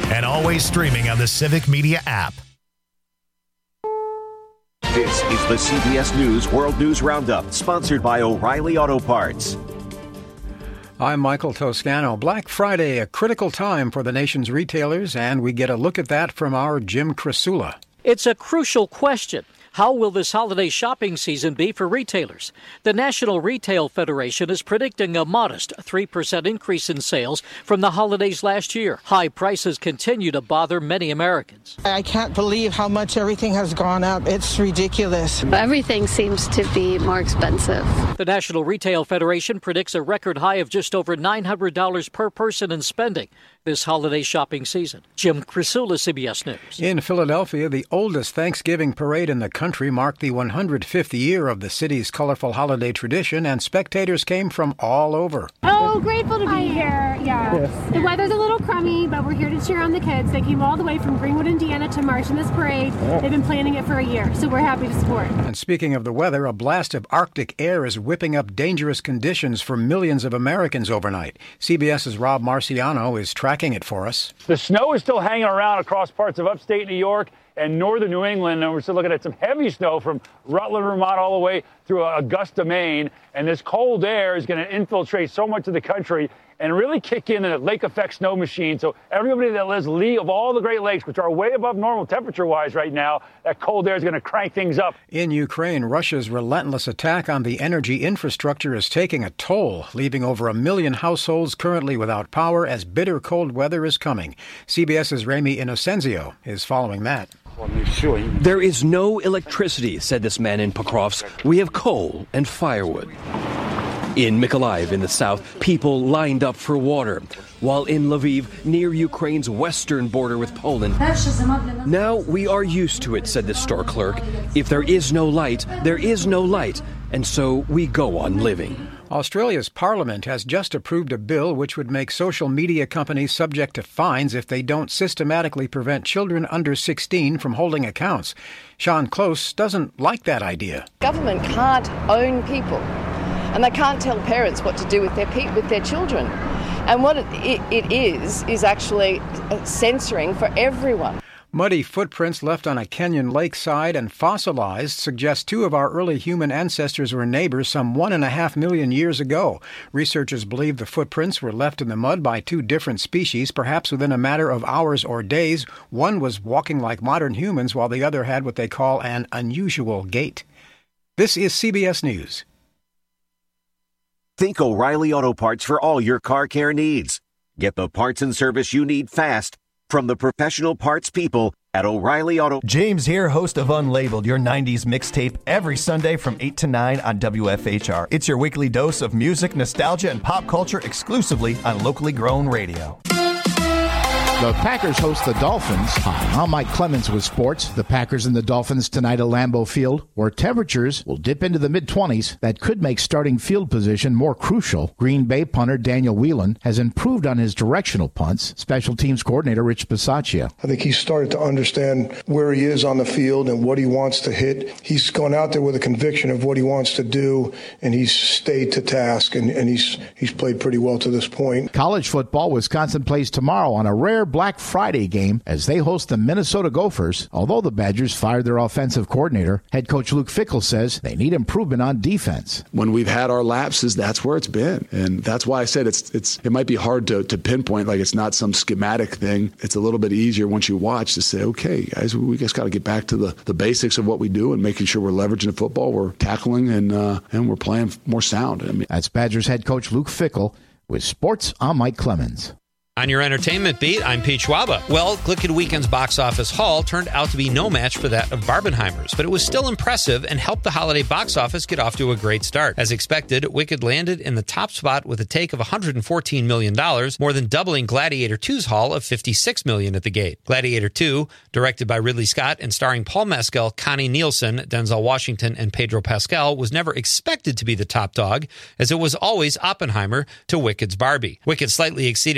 and always streaming on the Civic Media app. This is the CBS News World News Roundup, sponsored by O'Reilly Auto Parts. I'm Michael Toscano. Black Friday, a critical time for the nation's retailers, and we get a look at that from our Jim Krasula. It's a crucial question. How will this holiday shopping season be for retailers? The National Retail Federation is predicting a modest 3% increase in sales from the holidays last year. High prices continue to bother many Americans. I can't believe how much everything has gone up. It's ridiculous. Everything seems to be more expensive. The National Retail Federation predicts a record high of just over $900 per person in spending this holiday shopping season. Jim Krasula, CBS News. In Philadelphia, the oldest Thanksgiving parade in the country marked the 105th year of the city's colorful holiday tradition, and spectators came from all over. Oh, grateful to be here. Yeah. Yes. The weather's a little crummy, but we're here to cheer on the kids. They came all the way from Greenwood, Indiana to march in this parade. They've been planning it for a year, so we're happy to support. And speaking of the weather, a blast of Arctic air is whipping up dangerous conditions for millions of Americans overnight. CBS's Rob Marciano is tracking it for us. The snow is still hanging around across parts of upstate New York and northern New England, and we're still looking at some heavy snow from Rutland, Vermont, all the way through Augusta, Maine. And this cold air is going to infiltrate so much of the country and really kick in a lake effect snow machine. So everybody that lives lee of all the Great Lakes, which are way above normal temperature-wise right now, that cold air is going to crank things up. In Ukraine, Russia's relentless attack on the energy infrastructure is taking a toll, leaving over 1 million households currently without power as bitter cold weather is coming. CBS's Remy Inocenzio is following that. There is no electricity, said this man in Pokrovsk. We have coal and firewood. In Mykolaiv in the south, people lined up for water, while in Lviv, near Ukraine's western border with Poland. Now we are used to it, said the store clerk. If there is no light, there is no light, and so we go on living. Australia's parliament has just approved a bill which would make social media companies subject to fines if they don't systematically prevent children under 16 from holding accounts. Sean Close doesn't like that idea. Government can't own people, and they can't tell parents what to do with their children. And what it is actually censoring for everyone. Muddy footprints left on a Kenyan lakeside and fossilized suggest two of our early human ancestors were neighbors some 1.5 million years ago. Researchers believe the footprints were left in the mud by two different species, perhaps within a matter of hours or days. One was walking like modern humans, while the other had what they call an unusual gait. This is CBS News. Think O'Reilly Auto Parts for all your car care needs. Get the parts and service you need fast from the professional parts people at O'Reilly Auto. James here, host of Unlabeled, your 90s mixtape, every Sunday from 8 to 9 on WFHR. It's your weekly dose of music, nostalgia, and pop culture exclusively on locally grown radio. The Packers host the Dolphins. Hi, I'm Mike Clemens with sports. The Packers and the Dolphins tonight at Lambeau Field, where temperatures will dip into the mid-20s. That could make starting field position more crucial. Green Bay punter Daniel Whelan has improved on his directional punts. Special teams coordinator Rich Bisaccia. I think he's started to understand where he is on the field and what he wants to hit. He's gone out there with a conviction of what he wants to do, and he's stayed to task, and he's played pretty well to this point. College football, Wisconsin plays tomorrow on a rare Black Friday game as they host the Minnesota Gophers. Although the Badgers fired their offensive coordinator, head coach Luke Fickell says they need improvement on defense. When we've had our lapses, that's where it's been. And that's why I said it might be hard to pinpoint, like it's not some schematic thing. It's a little bit easier once you watch to say, okay, guys, we just got to get back to the basics of what we do and making sure we're leveraging the football, we're tackling, and we're playing more sound. That's Badgers head coach Luke Fickell. With sports, I'm Mike Clemens. On your entertainment beat, I'm Pete Schwaba. Well, Glicked Weekend's box office haul turned out to be no match for that of Barbenheimer's, but it was still impressive and helped the holiday box office get off to a great start. As expected, Wicked landed in the top spot with a take of $114 million, more than doubling Gladiator 2's haul of $56 million at the gate. Gladiator 2, directed by Ridley Scott and starring Paul Mescal, Connie Nielsen, Denzel Washington, and Pedro Pascal, was never expected to be the top dog, as it was always Oppenheimer to Wicked's Barbie. Wicked slightly exceeded expectations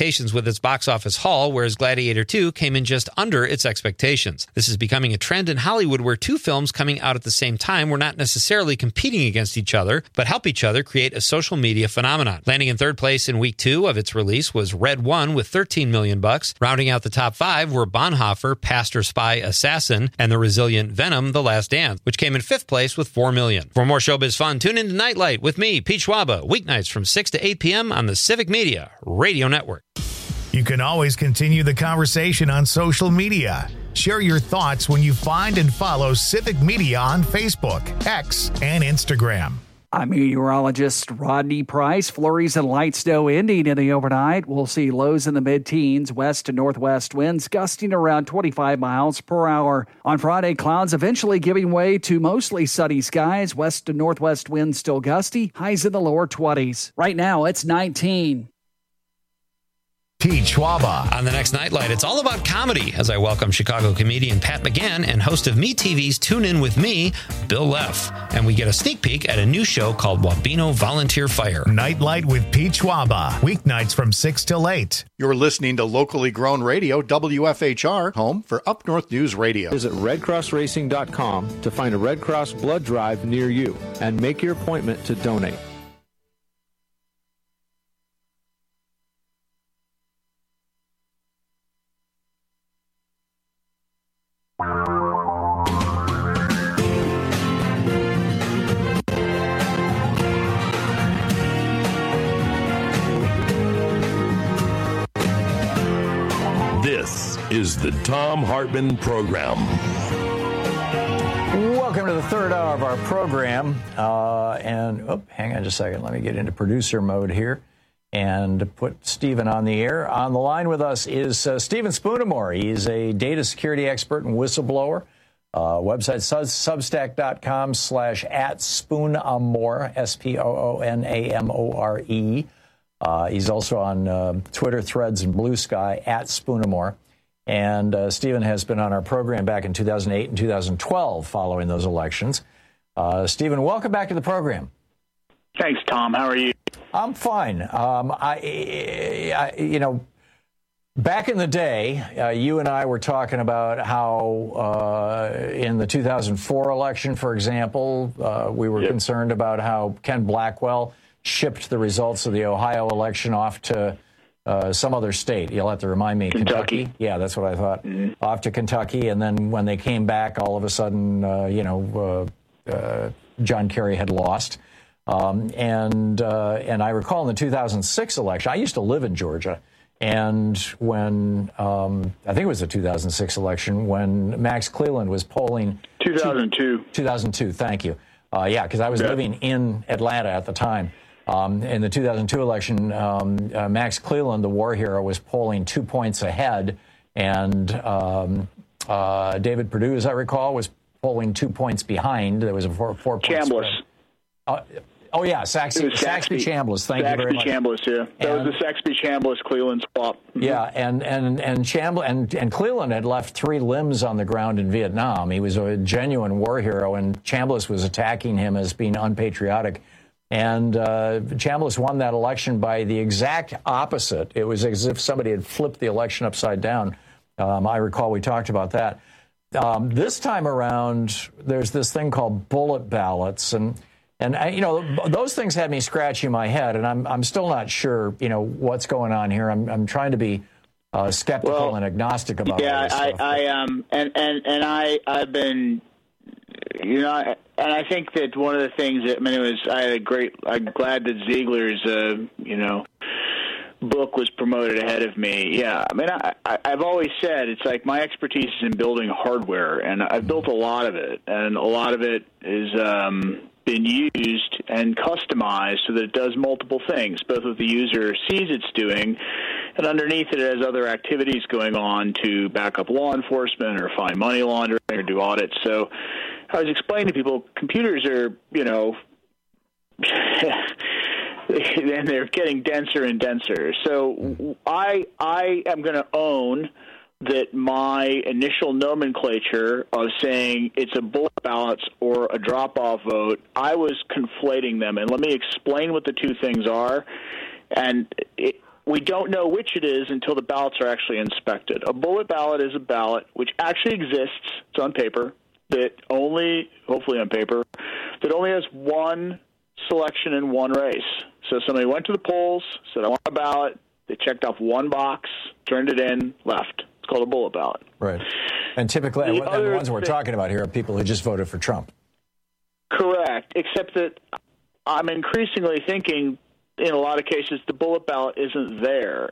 expectations with its box office haul, whereas Gladiator 2 came in just under its expectations. This is becoming a trend in Hollywood where two films coming out at the same time were not necessarily competing against each other, but help each other create a social media phenomenon. Landing in third place in week 2 of its release was Red One with $13 million. Rounding out the top 5 were Bonhoeffer, Pastor, Spy, Assassin, and the resilient Venom, The Last Dance, which came in 5th place with $4 million. For more showbiz fun, tune in to Nightlight with me, Pete Schwaba, weeknights from 6 to 8 p.m. on the Civic Media Radio Network. You can always continue the conversation on social media. Share your thoughts when you find and follow Civic Media on Facebook, X, and Instagram. I'm meteorologist Rodney Price. Flurries and light snow ending in the overnight. We'll see lows in the mid-teens, west to northwest winds gusting around 25 miles per hour. On Friday, clouds eventually giving way to mostly sunny skies. West to northwest winds still gusty, highs in the lower 20s. Right now, it's 19. Pete Schwaba. On the next Nightlight, it's all about comedy as I welcome Chicago comedian Pat McGann and host of MeTV's Tune In With Me, Bill Leff. And we get a sneak peek at a new show called Wabeno Volunteer Fire. Nightlight with Pete Schwaba. Weeknights from 6 till 8. You're listening to locally grown radio, WFHR, home for Up North News Radio. Visit redcrossracing.com to find a Red Cross blood drive near you and make your appointment to donate. This is the Thom Hartmann Program. Welcome to the third hour of our program. Hang on just a second. Let me get into producer mode here and put Stephen on the air. On the line with us is Stephen Spoonamore. He's a data security expert and whistleblower. Website substack.com/@Spoonamore, SPOONAMORE. He's also on Twitter, Threads, and Blue Sky @Spoonamore. And Stephen has been on our program back in 2008 and 2012 following those elections. Stephen, welcome back to the program. Thanks, Tom. How are you? I'm fine. Back in the day, you and I were talking about how in the 2004 election, for example, we were concerned about how Ken Blackwell shipped the results of the Ohio election off to some other state. You'll have to remind me. Kentucky? Yeah, that's what I thought. Mm-hmm. Off to Kentucky, and then when they came back, all of a sudden, John Kerry had lost. And I recall in the 2006 election, I used to live in Georgia, and when, I think it was the 2006 election, when Max Cleland was polling... 2002. 2002, thank you. Because I was living in Atlanta at the time. In the 2002 election, Max Cleland, the war hero, was polling 2 points ahead, and David Perdue, as I recall, was polling 2 points behind. There was a four-point Chambliss. Saxby Chambliss. Thank you very much. Chambliss, yeah. That was the Saxby Chambliss Cleland swap. Yeah, and Cleland had left 3 limbs on the ground in Vietnam. He was a genuine war hero, and Chambliss was attacking him as being unpatriotic. And Chambliss won that election by the exact opposite. It was as if somebody had flipped the election upside down. I recall we talked about that. This time around, there's this thing called bullet ballots, and those things had me scratching my head, and I'm still not sure what's going on here. I'm trying to be skeptical and agnostic about all this stuff. I've been. And I think that one of the things that, I'm glad that Ziegler's, book was promoted ahead of me. Yeah, I've always said it's like my expertise is in building hardware, and I've built a lot of it, and a lot of it is been used and customized so that it does multiple things, both what the user sees it's doing, and underneath it has other activities going on to back up law enforcement or find money laundering or do audits. So I was explaining to people, computers are, and they're getting denser and denser. So I am going to own that my initial nomenclature of saying it's a bullet ballot or a drop-off vote, I was conflating them. And let me explain what the two things are. And we don't know which it is until the ballots are actually inspected. A bullet ballot is a ballot which actually exists. It's on paper. Hopefully on paper, that only has one selection in one race. So somebody went to the polls, said, I want a ballot. They checked off one box, turned it in, left. It's called a bullet ballot. Right. And typically, the ones we're talking about here are people who just voted for Trump. Correct, except that I'm increasingly thinking, in a lot of cases, the bullet ballot isn't there.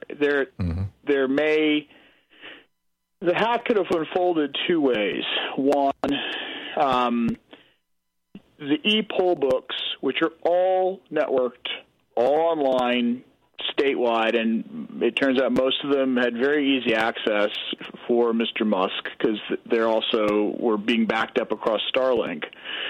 The hack could have unfolded two ways. One, the e-poll books, which are all networked, all online, statewide, and it turns out most of them had very easy access for Mr. Musk because they're also were being backed up across Starlink,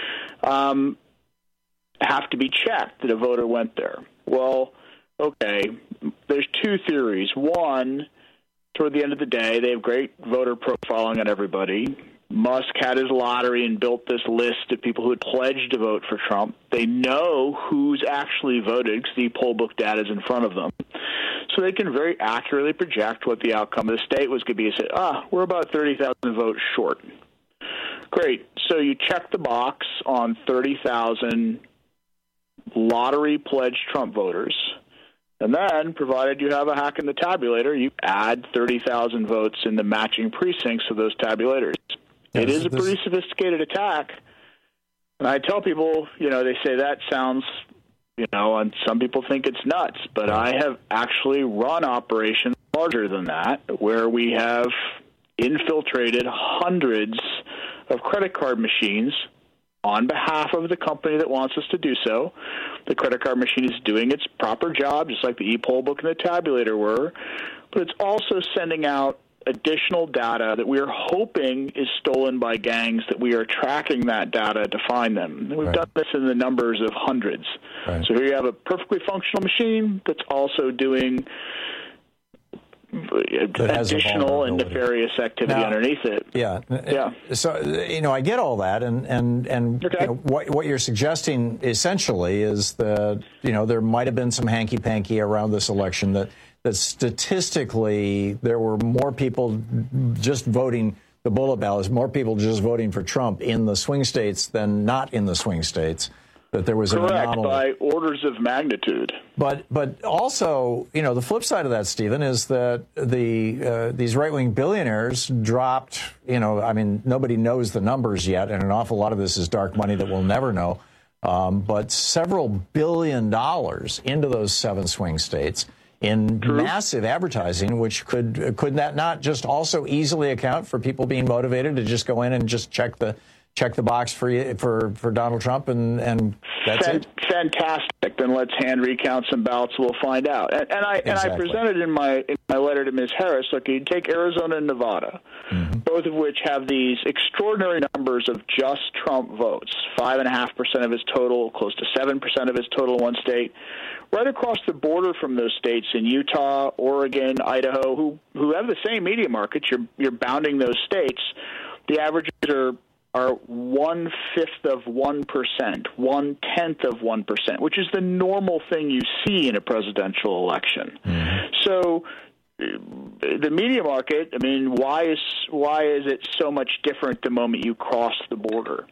have to be checked that a voter went there. Well, okay, there's two theories. One, toward the end of the day, they have great voter profiling on everybody. Musk had his lottery and built this list of people who had pledged to vote for Trump. They know who's actually voted because the poll book data is in front of them. So they can very accurately project what the outcome of the state was going to be and say, we're about 30,000 votes short. Great. So you check the box on 30,000 lottery-pledged Trump voters. And then, provided you have a hack in the tabulator, you add 30,000 votes in the matching precincts of those tabulators. It is a pretty sophisticated attack. And I tell people, they say that sounds, and some people think it's nuts. But I have actually run operations larger than that, where we have infiltrated hundreds of credit card machines on behalf of the company that wants us to do so. The credit card machine is doing its proper job, just like the e-poll book and the tabulator were, but it's also sending out additional data that we are hoping is stolen by gangs, that we are tracking that data to find them. And we've done this in the numbers of hundreds. Right. So here you have a perfectly functional machine that's also doing additional and nefarious activity underneath it. Yeah. So, I get all that, and okay. What you're suggesting essentially is that, there might have been some hanky-panky around this election, that statistically there were more people just voting the bullet ballots, more people just voting for Trump in the swing states than not in the swing states. That there was an anomaly by orders of magnitude. But also, the flip side of that, Stephen, is that these right-wing billionaires dropped, nobody knows the numbers yet, and an awful lot of this is dark money that we'll never know, but several $1 billion into those 7 swing states in massive advertising, which could that not just also easily account for people being motivated to just go in and just check the box for Donald Trump, and that's it? Fantastic. Then let's hand recount some ballots. We'll find out. And I presented in my letter to Ms. Harris, look, you take Arizona and Nevada, both of which have these extraordinary numbers of just Trump votes, 5.5% of his total, close to 7% of his total in one state. Right across the border from those states in Utah, Oregon, Idaho, who have the same media markets, you're bounding those states, the averages are 1/5 of 1%, 1/10 of 1%, which is the normal thing you see in a presidential election. So the media market, why is it so much different the moment you cross the border?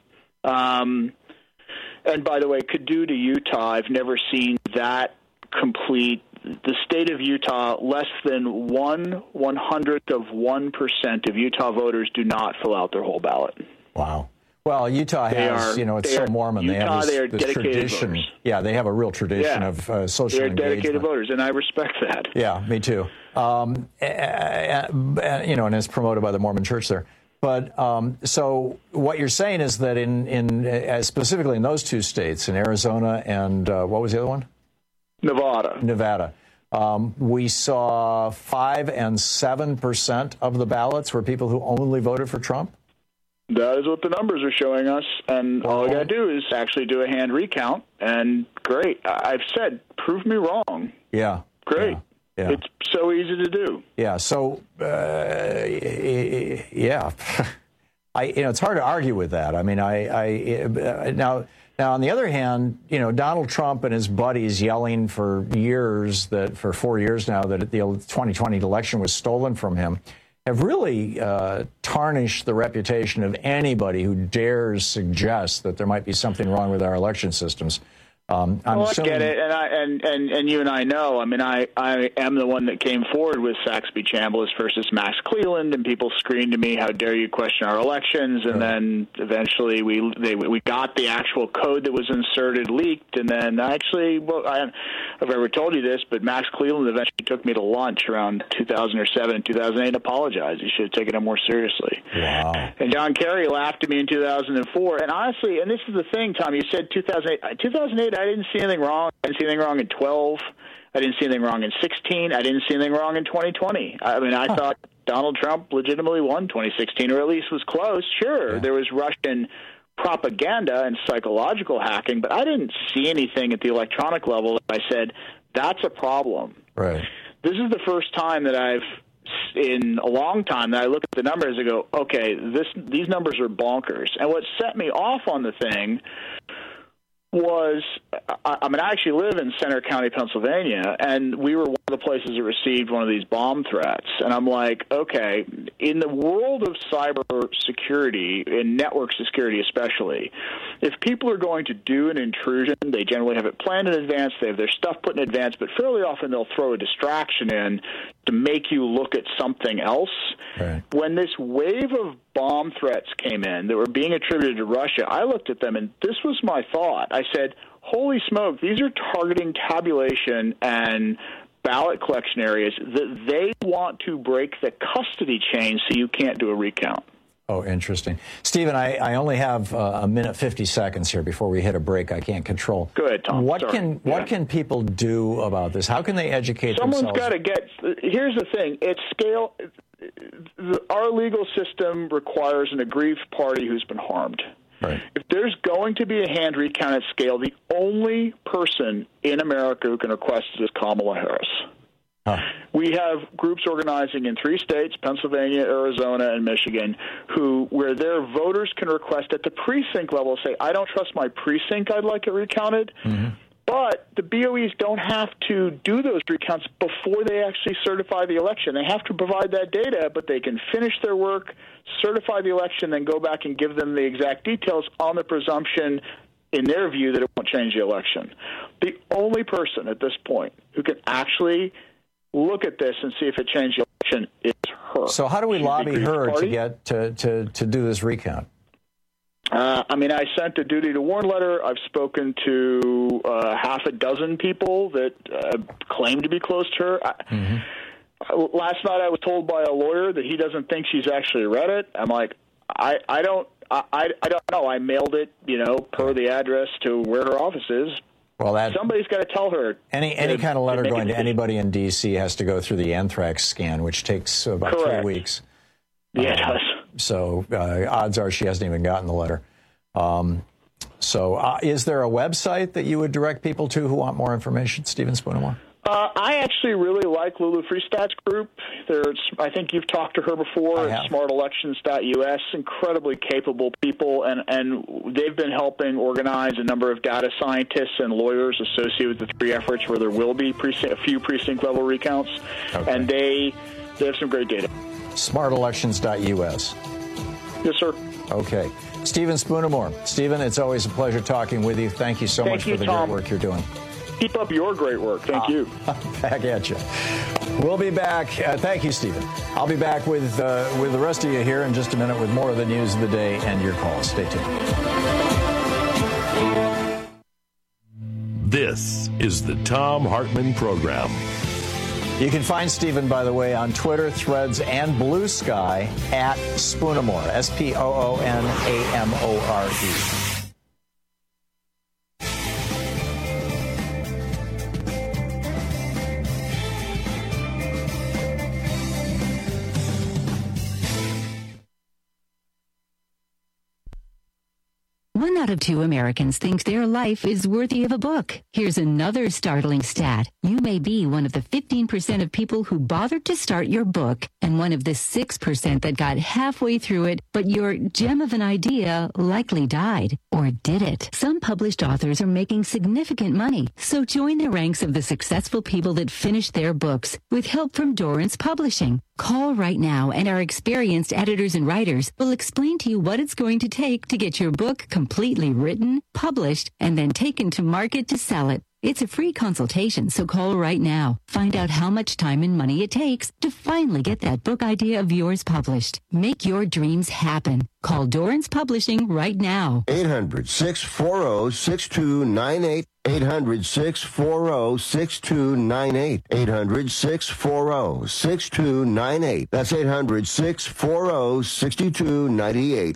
And by the way, Caddo to Utah, I've never seen that complete. The state of Utah, less than 1/100th of 1% of Utah voters do not fill out their whole ballot. Wow. Well, Utah has, it's so Mormon. Utah, they have this tradition. Voters. Yeah, they have a real tradition of social engagement. They're dedicated voters, and I respect that. Yeah, me too. And it's promoted by the Mormon Church there. But so what you're saying is that in specifically in those two states, in Arizona and what was the other one? Nevada. We saw 5 and 7% of the ballots were people who only voted for Trump. That is what the numbers are showing us, and all I got to do is actually do a hand recount, and great. I've said, prove me wrong. Yeah. Great. Yeah. It's so easy to do. Yeah. So, it's hard to argue with that. Now Now, on the other hand, Donald Trump and his buddies yelling for 4 years now that the 2020 election was stolen from him have really tarnished the reputation of anybody who dares suggest that there might be something wrong with our election systems. I get it, and you and I know. I mean, I am the one that came forward with Saxby Chambliss versus Max Cleland, and people screamed to me, "How dare you question our elections?" And then eventually we got the actual code that was inserted leaked, and then actually, I've ever told you this, but Max Cleland eventually took me to lunch around 2007 and 2008 and apologized. He should have taken it more seriously. Wow. And John Kerry laughed at me in 2004, and honestly, and this is the thing, Tom, you said 2008. 2008, I didn't see anything wrong. I didn't see anything wrong in 12. I didn't see anything wrong in 16. I didn't see anything wrong in 2020. I mean, I thought Donald Trump legitimately won 2016, or at least was close. Sure, there was Russian propaganda and psychological hacking, but I didn't see anything at the electronic level that I said, that's a problem. Right. This is the first time that in a long time that I look at the numbers and go, okay, these numbers are bonkers. And what set me off on the thing was, I actually live in Center County, Pennsylvania, and we were one of the places that received one of these bomb threats. And I'm like, okay, in the world of cyber security, in network security especially, if people are going to do an intrusion, they generally have it planned in advance, they have their stuff put in advance, but fairly often they'll throw a distraction in to make you look at something else. Right. When this wave of bomb threats came in that were being attributed to Russia, I looked at them, and this was my thought. I said, holy smoke, these are targeting tabulation and ballot collection areas that they want to break the custody chain so you can't do a recount. Oh, interesting. Stephen, I only have a minute 50 seconds here before we hit a break I can't control. Go ahead, Tom. What can people do about this? How can they educate themselves? Someone's got to get – here's the thing. It's scale – our legal system requires an aggrieved party who's been harmed. Right. If there's going to be a hand recount at scale, the only person in America who can request it is Kamala Harris. We have groups organizing in 3 states, Pennsylvania, Arizona, and Michigan, where their voters can request at the precinct level, say, I don't trust my precinct, I'd like it recounted. Mm-hmm. But the BOEs don't have to do those recounts before they actually certify the election. They have to provide that data, but they can finish their work, certify the election, then go back and give them the exact details on the presumption, in their view, that it won't change the election. The only person at this point who can actually look at this and see if it changed the election is her. So how do we lobby her to get to do this recount? I sent a duty to warn letter. I've spoken to half a dozen people that claim to be close to her. Last night I was told by a lawyer that he doesn't think she's actually read it. I'm like, I don't know. I mailed it, per the address to where her office is. Well, somebody's got to tell her. Any kind of letter going to anybody in D.C. has to go through the anthrax scan, which takes about Correct. 3 weeks. Yeah, it does. So odds are she hasn't even gotten the letter. Is there a website that you would direct people to who want more information, Stephen Spoonemore? I actually really like Lulu Freestat's group. I think you've talked to her before. SmartElections.us, incredibly capable people, and they've been helping organize a number of data scientists and lawyers associated with the 3 efforts where there will be a few precinct-level recounts, and they have some great data. SmartElections.us. Yes, sir. Okay. Stephen Spoonemore. Stephen, it's always a pleasure talking with you. Thank you so much for the great work you're doing. Keep up your great work. Thank you. Back at you. We'll be back. Thank you, Stephen. I'll be back with the rest of you here in just a minute with more of the news of the day and your calls. Stay tuned. This is the Thom Hartmann Program. You can find Stephen, by the way, on Twitter, Threads, and Blue Sky at Spoonemore, SPOONAMORE. One out of 2 Americans think their life is worthy of a book. Here's another startling stat. You may be one of the 15% of people who bothered to start your book and one of the 6% that got halfway through it, but your gem of an idea likely died. Or did it? Some published authors are making significant money, so join the ranks of the successful people that finished their books with help from Dorrance Publishing. Call right now and our experienced editors and writers will explain to you what it's going to take to get your book completely written, published, and then taken to market to sell it. It's a free consultation, so call right now. Find out how much time and money it takes to finally get that book idea of yours published. Make your dreams happen. Call Dorrance Publishing right now. 800-640-6298. 800-640-6298. 800-640-6298. That's 800-640-6298.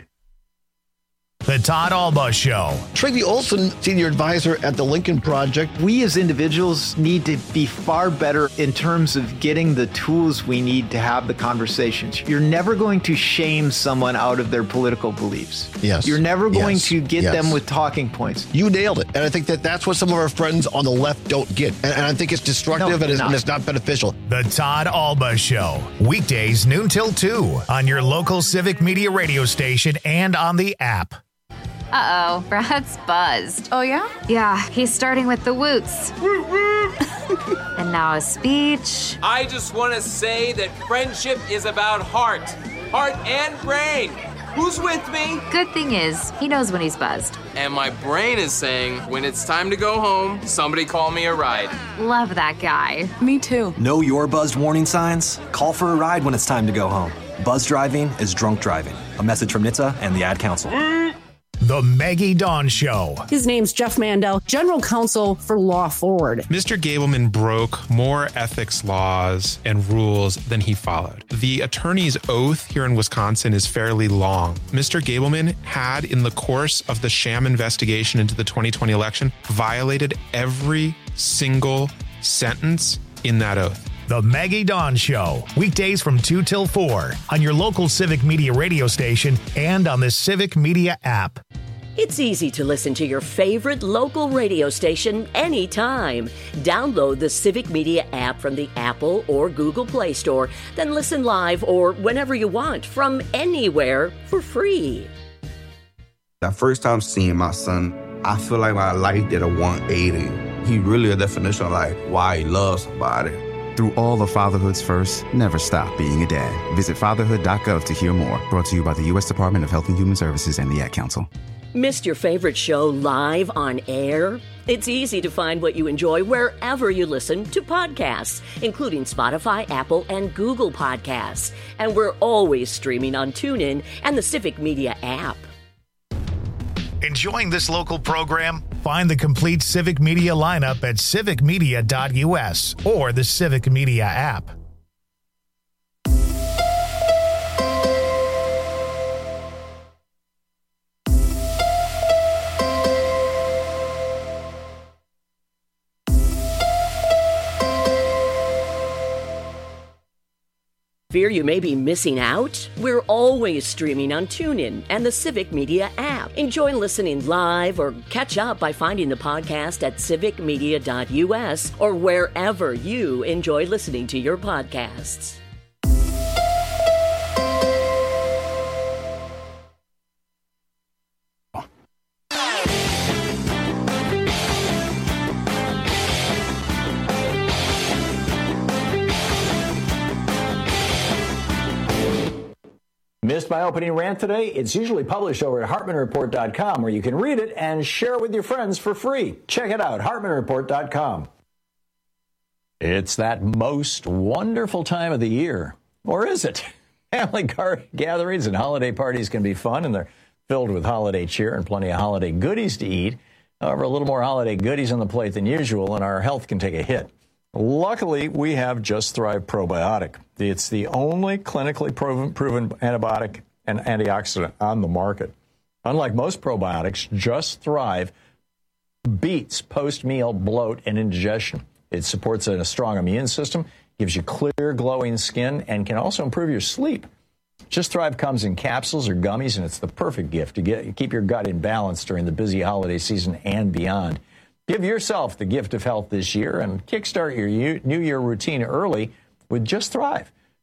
The Todd Alba Show. Tracy Olson, Senior Advisor at the Lincoln Project. We as individuals need to be far better in terms of getting the tools we need to have the conversations. You're never going to shame someone out of their political beliefs. Yes. You're never going to get them with talking points. You nailed it. And I think that that's what some of our friends on the left don't get. And I think it's destructive and it's not beneficial. The Todd Alba Show. Weekdays noon till 2 on your local Civic Media radio station and on the app. Uh-oh, Brad's buzzed. Oh, yeah? Yeah, he's starting with the woots. And now a speech. I just want to say that friendship is about heart and brain. Who's with me? Good thing is, he knows when he's buzzed. And my brain is saying, when it's time to go home, somebody call me a ride. Love that guy. Me too. Know your buzzed warning signs? Call for a ride when it's time to go home. Buzz driving is drunk driving. A message from NHTSA and the Ad Council. The Maggie Dawn Show. His name's Jeff Mandel, General Counsel for Law Forward. Mr. Gableman broke more ethics laws and rules than he followed. The attorney's oath here in Wisconsin is fairly long. Mr. Gableman had, in the course of the sham investigation into the 2020 election, violated every single sentence in that oath. The Maggie Dawn Show, weekdays from 2 till 4 on your local Civic Media radio station and on the Civic Media app. It's easy to listen to your favorite local radio station anytime. Download the Civic Media app from the Apple or Google Play Store, then listen live or whenever you want from anywhere for free. The first time seeing my son, I feel like my life did a 180. He really a definition of like why he loves somebody. Through all of fatherhood's first, never stop being a dad. Visit fatherhood.gov to hear more. Brought to you by the U.S. Department of Health and Human Services and the Ad Council. Missed your favorite show live on air? It's easy to find what you enjoy wherever you listen to podcasts, including Spotify, Apple, and Google Podcasts. And we're always streaming on TuneIn and the Civic Media app. Enjoying this local program? Find the complete Civic Media lineup at civicmedia.us or the Civic Media app. Fear you may be missing out? We're always streaming on TuneIn and the Civic Media app. Enjoy listening live or catch up by finding the podcast at civicmedia.us or wherever you enjoy listening to your podcasts. Missed my opening rant today? It's usually published over at HartmanReport.com, where you can read it and share it with your friends for free. Check it out, HartmanReport.com. It's that most wonderful time of the year. Or is it? Family gatherings and holiday parties can be fun, and they're filled with holiday cheer and plenty of holiday goodies to eat. However, a little more holiday goodies on the plate than usual, and our health can take a hit. Luckily, we have Just Thrive Probiotic. It's the only clinically proven antibiotic and antioxidant on the market. Unlike most probiotics, Just Thrive beats post-meal bloat and indigestion. It supports a strong immune system, gives you clear, glowing skin, and can also improve your sleep. Just Thrive comes in capsules or gummies, and it's the perfect gift to keep your gut in balance during the busy holiday season and beyond. Give yourself the gift of health this year and kickstart your New Year routine early with Just Thrive.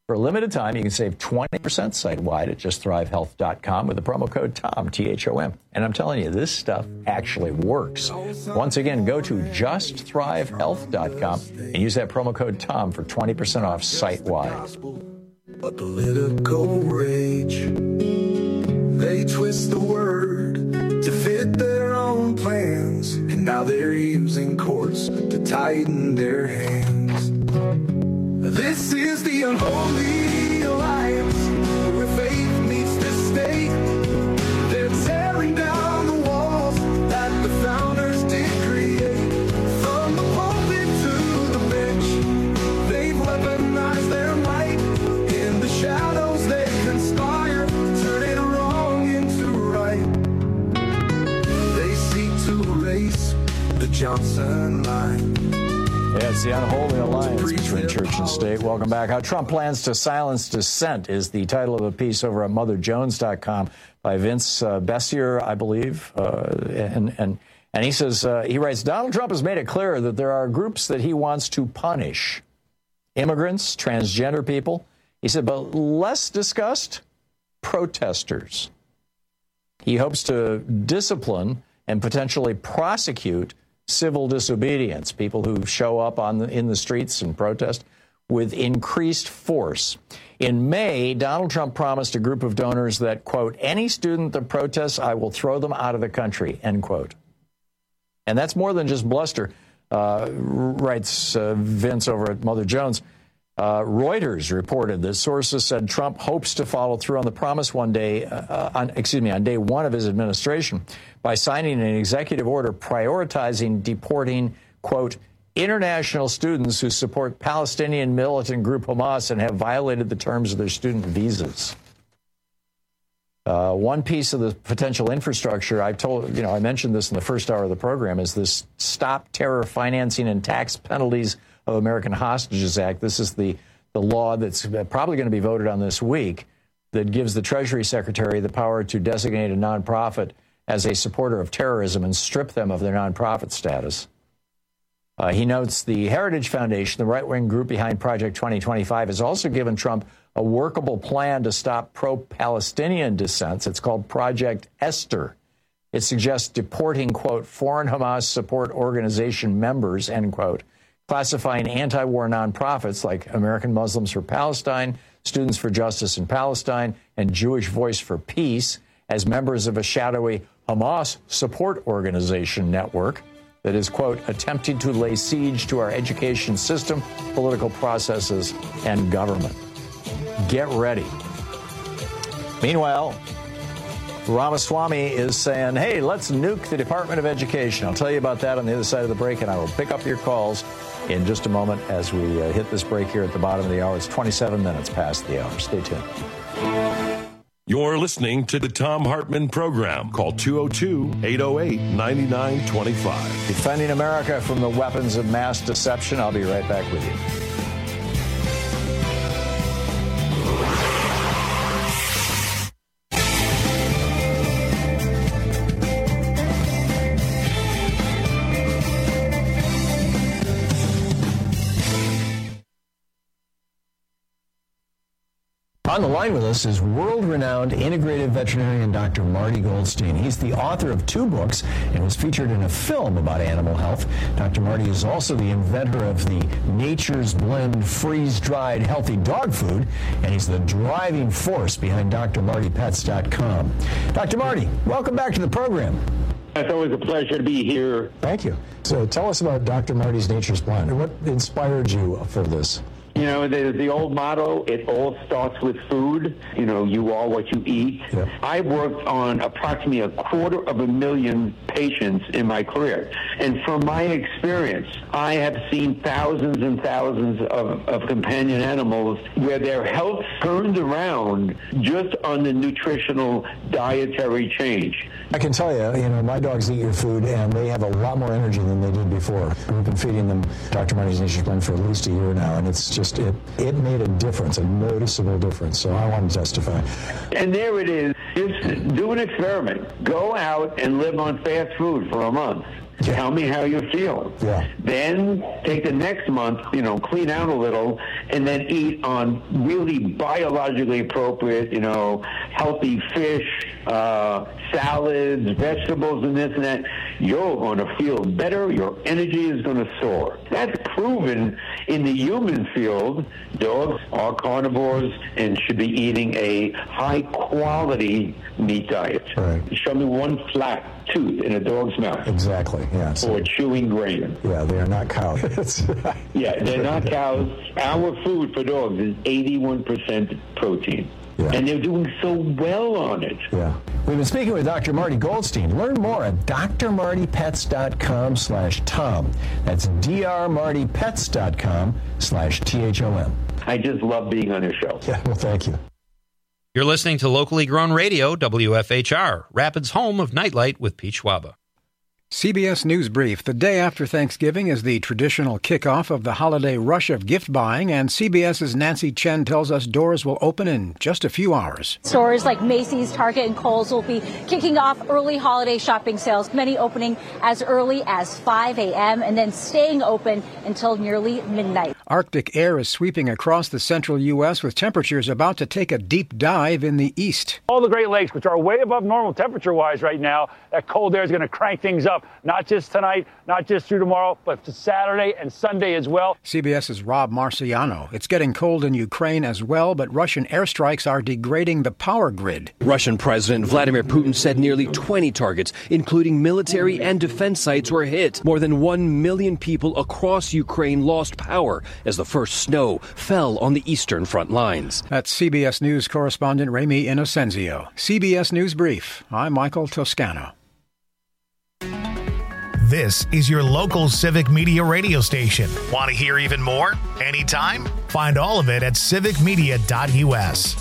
For a limited time, you can save 20% site-wide at justthrivehealth.com with the promo code TOM, T-H-O-M. And I'm telling you, this stuff actually works. Once again, go to justthrivehealth.com and use that promo code TOM for 20% off site-wide. A political rage. They twist the word to fit their own plans, and now they're using courts to tighten their hands. This is the unholy alliance where faith meets the state. They're tearing down the walls that the founders did create. From the pulpit to the bench, they've weaponized their might. In the shadows they conspire, turning wrong into right. They seek to erase the Johnson line. Yeah, it's the unholy alliance between church and state. Welcome back. How Trump plans to silence dissent is the title of a piece over at MotherJones.com by Vince Bessier, I believe. And he says, he writes, Donald Trump has made it clear that there are groups that he wants to punish. Immigrants, transgender people. He said, but less discussed, protesters. He hopes to discipline and potentially prosecute civil disobedience, people who show up in the streets and protest, with increased force. In May, Donald Trump promised a group of donors that, quote, any student that protests, I will throw them out of the country, end quote. And that's more than just bluster, writes Vince over at Mother Jones. Reuters reported that sources said Trump hopes to follow through on the promise on day one of his administration by signing an executive order prioritizing deporting, quote, international students who support Palestinian militant group Hamas and have violated the terms of their student visas. One piece of the potential infrastructure, I mentioned this in the first hour of the program, is this Stop Terror Financing and Tax Penalties of American Hostages Act. This is the law that's probably going to be voted on this week that gives the Treasury Secretary the power to designate a nonprofit as a supporter of terrorism and strip them of their nonprofit status. He notes the Heritage Foundation, the right-wing group behind Project 2025, has also given Trump a workable plan to stop pro-Palestinian dissents. It's called Project Esther. It suggests deporting, quote, foreign Hamas support organization members, end quote, classifying anti-war nonprofits like American Muslims for Palestine, Students for Justice in Palestine, and Jewish Voice for Peace as members of a shadowy Hamas support organization network that is, quote, attempting to lay siege to our education system, political processes, and government. Get ready. Meanwhile, Ramaswamy is saying, hey, let's nuke the Department of Education. I'll tell you about that on the other side of the break, and I will pick up your calls in just a moment as we hit this break here at the bottom of the hour. It's 27 minutes past the hour. Stay tuned. You're listening to the Thom Hartmann Program. Call 202-808-9925. Defending America from the weapons of mass deception. I'll be right back with you. On the line with us is world-renowned integrative veterinarian Dr. Marty Goldstein. He's the author of 2 books and was featured in a film about animal health. Dr. Marty is also the inventor of the Nature's Blend freeze-dried healthy dog food, and he's the driving force behind drmartypets.com. Dr. Marty, welcome back to the program. It's always a pleasure to be here. Thank you. So tell us about Dr. Marty's Nature's Blend. What inspired you for this? You know, the old motto, it all starts with food. You know, you are what you eat. Yeah. I worked on approximately 250,000 patients in my career. And from my experience, I have seen thousands and thousands of companion animals where their health turned around just on the nutritional dietary change. I can tell you, my dogs eat your food, and they have a lot more energy than they did before. We've been feeding them Dr. Marty's Nature's Blend for at least a year now, and it's just, it made a difference, a noticeable difference. So I want to testify. And there it is. Just do an experiment. Go out and live on fast food for a month. Tell me how you feel. Then take the next month, clean out a little, and then eat on really biologically appropriate, healthy fish, salads, vegetables, and this and that. You're going to feel better. Your energy is going to soar. That's proven in the human field. Dogs are carnivores and should be eating a high-quality meat diet. Right. Show me one flat tooth in a dog's mouth. Exactly, yeah. Or chewing grain. Yeah, they are not cows. Yeah, they're not cows. Our food for dogs is 81% protein. Yeah. And they're doing so well on it. Yeah. We've been speaking with Dr. Marty Goldstein. Learn more at drmartypets.com/Tom. That's drmartypets.com/THOM. I just love being on your show. Yeah, well, thank you. You're listening to locally grown radio, WFHR, Rapids' home of Nightlight with Pete Schwaba. CBS News Brief. The day after Thanksgiving is the traditional kickoff of the holiday rush of gift buying, and CBS's Nancy Chen tells us doors will open in just a few hours. Stores like Macy's, Target, and Kohl's will be kicking off early holiday shopping sales, many opening as early as 5 a.m. and then staying open until nearly midnight. Arctic air is sweeping across the central U.S. with temperatures about to take a deep dive in the east. All the Great Lakes, which are way above normal temperature-wise right now, that cold air is going to crank things up. Not just tonight, not just through tomorrow, but to Saturday and Sunday as well. CBS's Rob Marciano. It's getting cold in Ukraine as well, but Russian airstrikes are degrading the power grid. Russian President Vladimir Putin said nearly 20 targets, including military and defense sites, were hit. More than 1 million people across Ukraine lost power as the first snow fell on the eastern front lines. That's CBS News correspondent Remy Inocenzio. CBS News Brief. I'm Michael Toscano. This is your local Civic Media radio station. Want to hear even more? Anytime? Find all of it at civicmedia.us.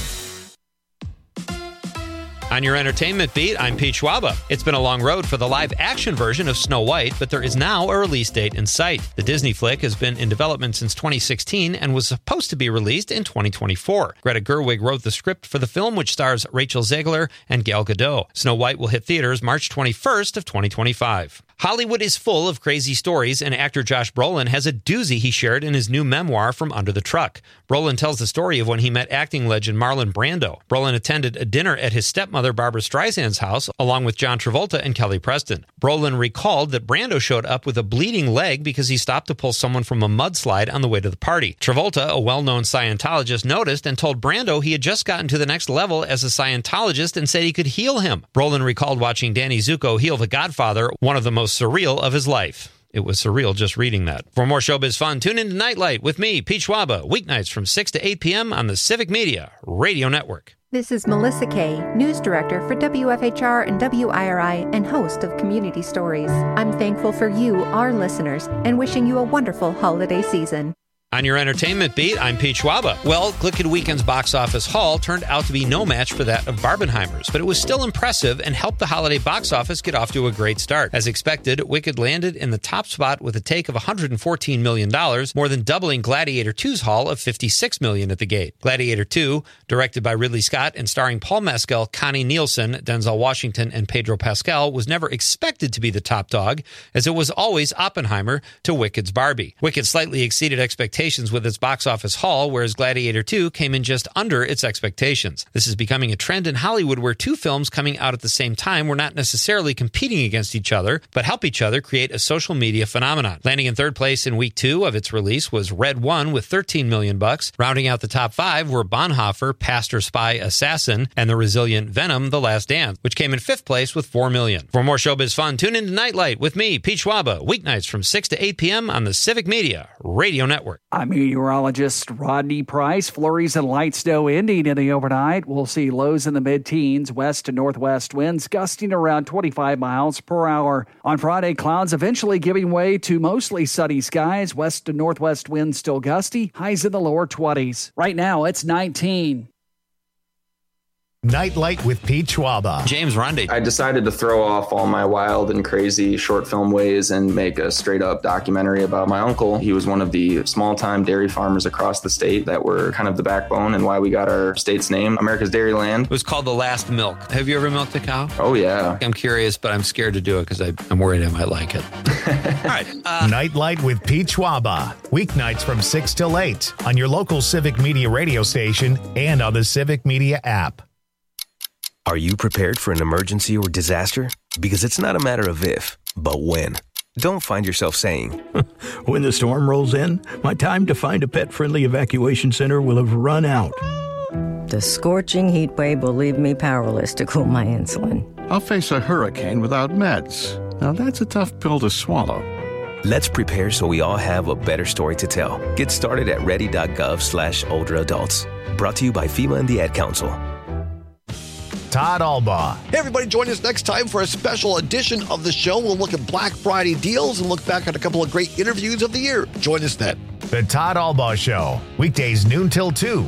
On your entertainment beat, I'm Pete Schwaba. It's been a long road for the live-action version of Snow White, but there is now a release date in sight. The Disney flick has been in development since 2016 and was supposed to be released in 2024. Greta Gerwig wrote the script for the film, which stars Rachel Zegler and Gal Gadot. Snow White will hit theaters March 21st of 2025. Hollywood is full of crazy stories, and actor Josh Brolin has a doozy he shared in his new memoir, From Under the Truck. Brolin tells the story of when he met acting legend Marlon Brando. Brolin attended a dinner at his stepmother Barbara Streisand's house, along with John Travolta and Kelly Preston. Brolin recalled that Brando showed up with a bleeding leg because he stopped to pull someone from a mudslide on the way to the party. Travolta, a well-known Scientologist, noticed and told Brando he had just gotten to the next level as a Scientologist and said he could heal him. Brolin recalled watching Danny Zuko heal The Godfather, one of the most surreal of his life. It was surreal just reading that. For more showbiz fun, tune in to Nightlight with me, Pete Schwaba, weeknights from 6 to 8 p.m. on the Civic Media Radio Network. This is Melissa Kay, news director for WFHR and WIRI and host of Community Stories. I'm thankful for you, our listeners, and wishing you a wonderful holiday season. On your entertainment beat, I'm Pete Schwaba. Well, Glicked Weekend's box office haul turned out to be no match for that of Barbenheimer's, but it was still impressive and helped the holiday box office get off to a great start. As expected, Wicked landed in the top spot with a take of $114 million, more than doubling Gladiator 2's haul of $56 million at the gate. Gladiator 2, directed by Ridley Scott and starring Paul Mescal, Connie Nielsen, Denzel Washington, and Pedro Pascal, was never expected to be the top dog, as it was always Oppenheimer to Wicked's Barbie. Wicked slightly exceeded expectations with its box office haul, whereas Gladiator 2 came in just under its expectations. This is becoming a trend in Hollywood where two films coming out at the same time were not necessarily competing against each other, but help each other create a social media phenomenon. Landing in third place in week 2 of its release was Red One with $13 million. Rounding out the top 5 were Bonhoeffer, Pastor, Spy, Assassin, and the resilient Venom, The Last Dance, which came in 5th place with $4 million. For more showbiz fun, tune in to Nightlight with me, Pete Schwaba, weeknights from 6 to 8 p.m. on the Civic Media Radio Network. I'm meteorologist Rodney Price. Flurries and light snow ending in the overnight. We'll see lows in the mid-teens, west to northwest winds gusting around 25 miles per hour. On Friday, clouds eventually giving way to mostly sunny skies. West to northwest winds still gusty, highs in the lower 20s. Right now, it's 19. Nightlight with Pete Schwaba. James Rundy. I decided to throw off all my wild and crazy short film ways and make a straight up documentary about my uncle. He was one of the small time dairy farmers across the state that were kind of the backbone and why we got our state's name, America's Dairyland. It was called The Last Milk. Have you ever milked a cow? Oh, yeah. I'm curious, but I'm scared to do it because I'm worried I might like it. All right. Nightlight with Pete Schwaba. Weeknights from 6 till 8 on your local Civic Media radio station and on the Civic Media app. Are you prepared for an emergency or disaster? Because it's not a matter of if, but when. Don't find yourself saying, when the storm rolls in, my time to find a pet-friendly evacuation center will have run out. The scorching heat wave will leave me powerless to cool my insulin. I'll face a hurricane without meds. Now that's a tough pill to swallow. Let's prepare so we all have a better story to tell. Get started at ready.gov/older adults. Brought to you by FEMA and the Ad Council. Todd Albaugh. Hey, everybody, join us next time for a special edition of the show. We'll look at Black Friday deals and look back at a couple of great interviews of the year. Join us then. The Todd Albaugh Show, weekdays noon till 2.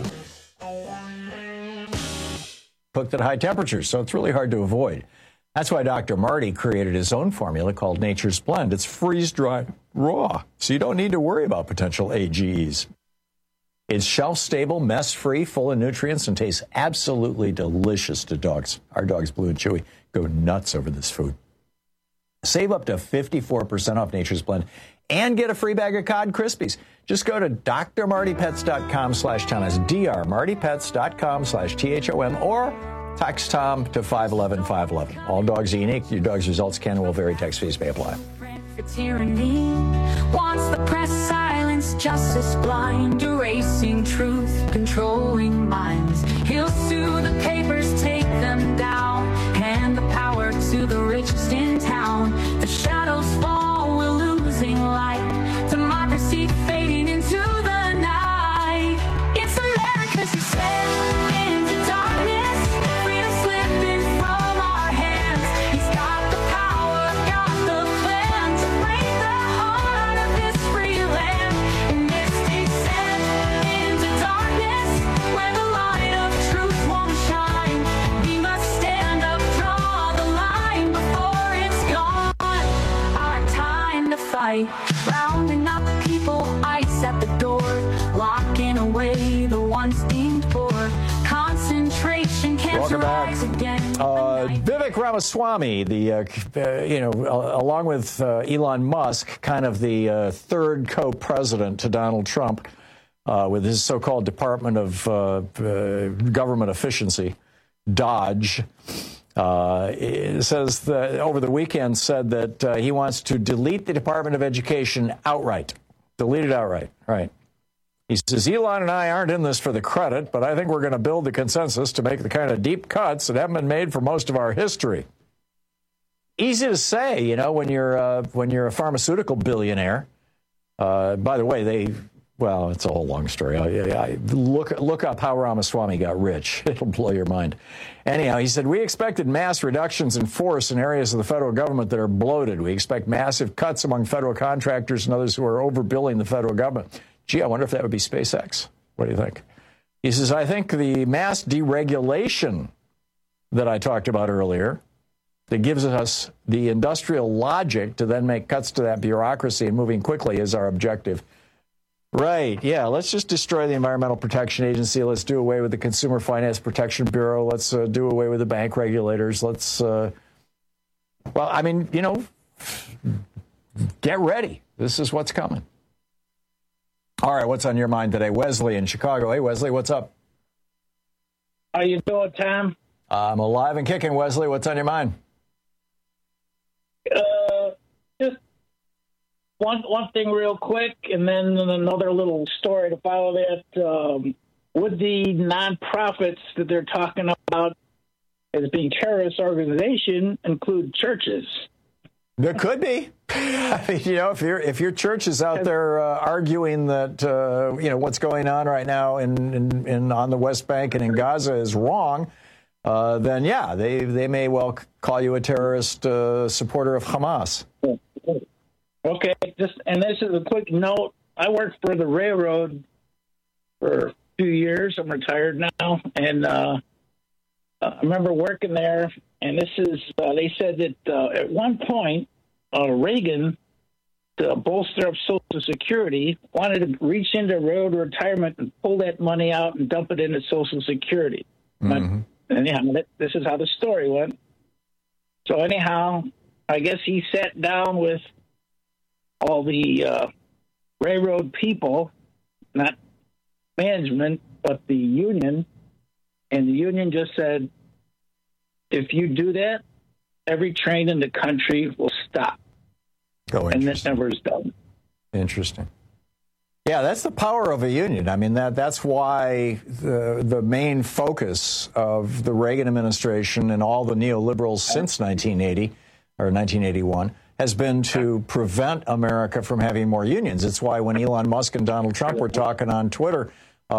Cooked at high temperatures, so it's really hard to avoid. That's why Dr. Marty created his own formula called Nature's Blend. It's freeze-dried raw, so you don't need to worry about potential AGEs. It's shelf-stable, mess-free, full of nutrients, and tastes absolutely delicious to dogs. Our dogs, Blue and Chewy, go nuts over this food. Save up to 54% off Nature's Blend and get a free bag of Cod Krispies. Just go to drmartypets.com/Tom. That's drmartypets.com/THOM or text Tom to 511-511. All dogs are unique. Your dog's results can and will vary. Text fees may apply. For tyranny, wants the press silence, justice blind, erasing truth, controlling minds. He'll sue the papers, take them down, hand the power to the richest in town. The shadows fall, we're losing light, democracy fading into the night. It's America's descent into darkness, freedom slipping from our hands. He's got the power, got the plan to break the heart of this free land. And this descent into darkness, where the light of truth won't shine. We must stand up, draw the line before it's gone. Our time to fight, rounding up people, ice at the door, locking away the ones deemed for concentration camps. Rise again. Vivek Ramaswamy, along with Elon Musk, kind of the third co-president to Donald Trump, with his so-called Department of Government Efficiency, DOGE, says that over the weekend said that he wants to delete the Department of Education outright. Delete it outright, right. He says, Elon and I aren't in this for the credit, but I think we're going to build the consensus to make the kind of deep cuts that haven't been made for most of our history. Easy to say, when you're a pharmaceutical billionaire. By the way, it's a whole long story. Look up how Ramaswamy got rich. It'll blow your mind. Anyhow, he said, we expected mass reductions in force in areas of the federal government that are bloated. We expect massive cuts among federal contractors and others who are overbilling the federal government. Gee, I wonder if that would be SpaceX. What do you think? He says, I think the mass deregulation that I talked about earlier, that gives us the industrial logic to then make cuts to that bureaucracy and moving quickly is our objective. Right, yeah, let's just destroy the Environmental Protection Agency. Let's do away with the Consumer Finance Protection Bureau. Let's do away with the bank regulators. Let's, get ready. This is what's coming. All right, what's on your mind today? Wesley in Chicago. Hey, Wesley, what's up? How you doing, Tom? I'm alive and kicking, Wesley. What's on your mind? Just one thing real quick, and then another little story to follow that. Would the nonprofits that they're talking about as being terrorist organization include churches? There could be. I mean, if your church is out there arguing that what's going on right now in on the West Bank and in Gaza is wrong, then yeah, they may well call you a terrorist supporter of Hamas. Okay, and this is a quick note. I worked for the railroad for a few years. I'm retired now, and I remember working there, and this is, they said that at one point, Reagan, to bolster up Social Security, wanted to reach into road retirement and pull that money out and dump it into Social Security. Mm-hmm. And yeah, this is how the story went. So anyhow, I guess he sat down with all the railroad people, not management, but the union, and the union just said, if you do that, every train in the country will stop. Oh, and this number is done. Interesting. Yeah, that's the power of a union. I mean, that's why the main focus of the Reagan administration and all the neoliberals since 1980 or 1981 has been to prevent America from having more unions. It's why when Elon Musk and Donald Trump were talking on Twitter,